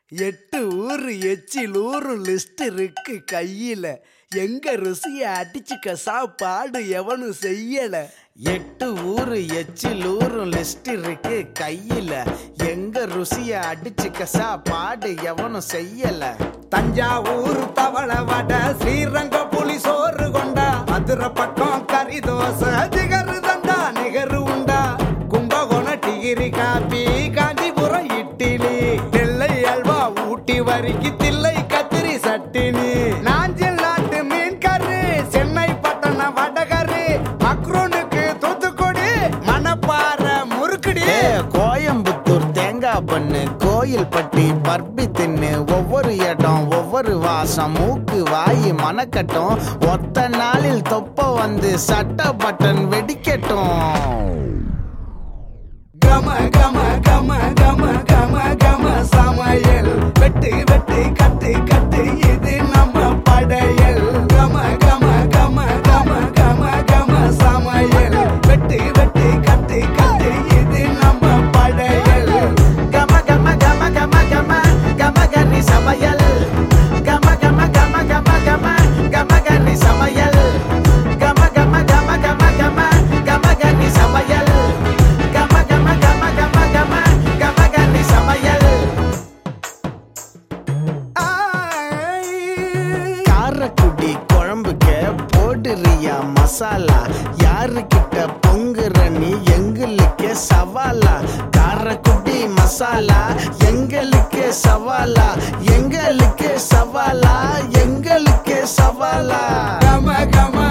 8 ஊரு எச்சில் ஊரும் லிஸ்ட் இருக்கு கையில. எங்க ருசிய அடிச்சுக்க சாப்பாடு எவனும் செய்யல. 8 ஊரு எச்சில் ஊரும் லிஸ்ட் இருக்கு கையில. எங்க ருசிய அடிச்சுக்க சாப்பாடு எவனும் செய்யல. தஞ்சாவூர் தவளை வடை, ஸ்ரீரங்க புலி சோறு கொண்டா, மதுரை பக்கம் கறி தோசை, திகரு தண்டா நிகரு உண்டா, கும்பகோணம் டிகிரி காப்பி, காஞ்சிபுரம் இட்லி, நெல்லை அல்வா ஊட்டி வரிக்கு தில்லை கத்திரி சட்டினி, நாஞ்சில் நாட்டு மீன் கறி, சென்னை பட்டணம் வடகறி, மக்ரூனுக்கு தூத்துக்குடி, மணப்பாறை முறுக்குடி, கோயம்புத்தூர் தேங்காய் பண்ணு, கோயில் பட்டி பர்பி தின்னு, ஒவ்வொரு இடம் ஒவ்வொரு வாசம், மூக்கு வாயி மணக்கட்டும், ஒத்த நாளில் தொப்ப வந்து சட்ட பட்டன் வெடிக்கட்டும். கம கம கம கம கம கம சமையல், வெட்டு வெட்டு கட்டு கட்டு இது நம்ம படையல். கம கம கம கம கம கம சமையல், வெட்டு வெட்டு கட்டு கட்டு இது நம்ம படையல். கம கம கம கம கம கம கனி சமையல், கம கம கம கம கம கம கனி சமையல், கம கம கம கம கம கம கனி சமையல், கம கம கம கம கம கம கனி சமையல். காரக்குடி குழம்புக்க போடுறியா மசாலா, யாருக்கிட்ட பொங்குற நீ எங்களுக்கு சவாலா. காரக்குடி மசாலா எங்களுக்கு சவாலா, எங்களுக்கு சவாலா, எங்களுக்கு சவாலா. கம கம